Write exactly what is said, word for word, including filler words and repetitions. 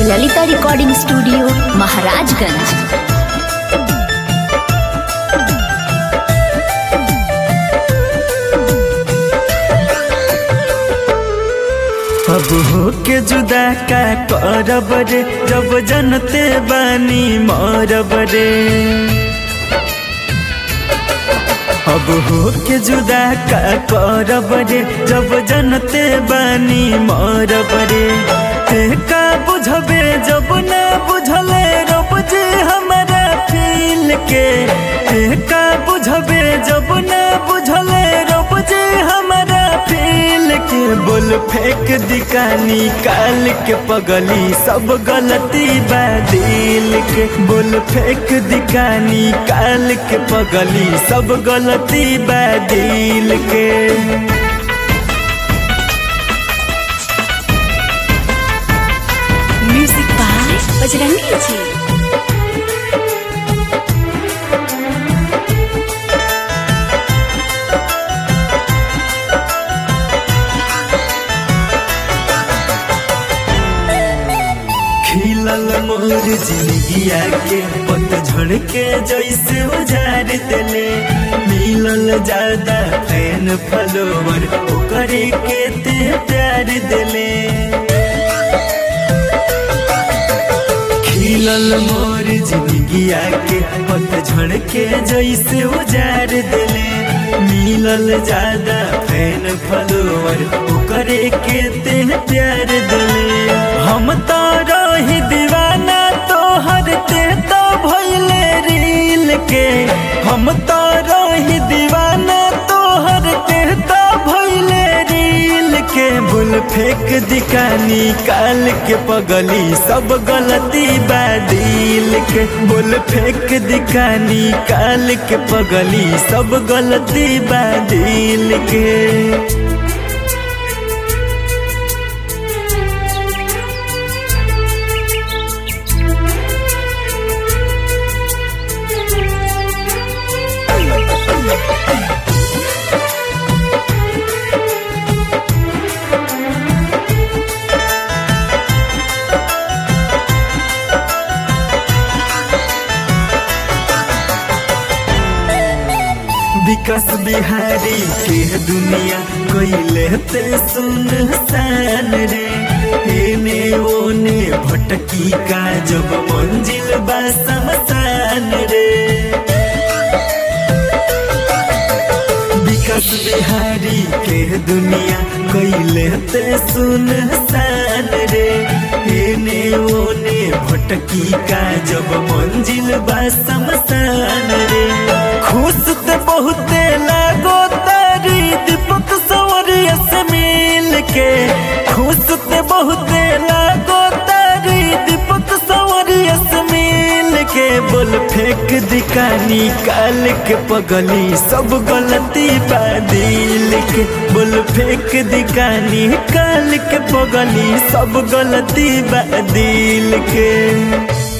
Lalita recording studio Maharajganj. अब हो के जुदा का करब रे, जब जनते बानी मरब रे। अब हो के जुदा का करब रे, जब जनते बानी मरब रे। ते का बुझबे जब ना बुझले रब जे हमारा फील के। ते का बुझबे जब ना बुझले रब जे हमारा फील के। बोल फेंक दिकानी काल के पगली, सब गलती बा दिल के। बोल फेंक दिकानी काल के पगली, सब गलती बा दिल के। म्यूजिक बाय बजरंगी जी। खिलल मोर जिंदगिया के पतझड़ के जैसे उजाड़ देले। मिलल ज्यादा फैन फॉलोवर ओकरे के ते प्यार देले। खिलल मोर जिंदगिया के पतझड़ के जैसे उजाड़ देले। मिलल ज्यादा फैन फॉलोवर ओकरे के ते प्यार देले। हम तो रही दीवाना तोहर ते तो भइले रील के। हम तो रही दीवाना तोहर ते तो भइले रील के। भूल फेंक दिकानी काल के पगली, सब गलती बा दिल के। बोल फेंक दिकानी काल के पगली, सब गलती बा दिल के। विकास बिहारी के दुनिया कोइले ते सुनसान रे। एने ओने भटकी का जब मंजिल बा समसान रे। विकास बिहारी के दुनिया कोइले ते सुनसान रे। एने ओने भटकी का जब मंजिल बा समसान रे। खुश ते बहुते लागो तारी दीपक सवरिया से मिल के। खुश ते बहुते लागो तारी दीपक सवरिया से मिल के। बोल फेंक दिकानी काल के पगली, सब गलती बा दिल के। बोल फेंक दिकानी काल के पगली, सब गलती बा दिल के।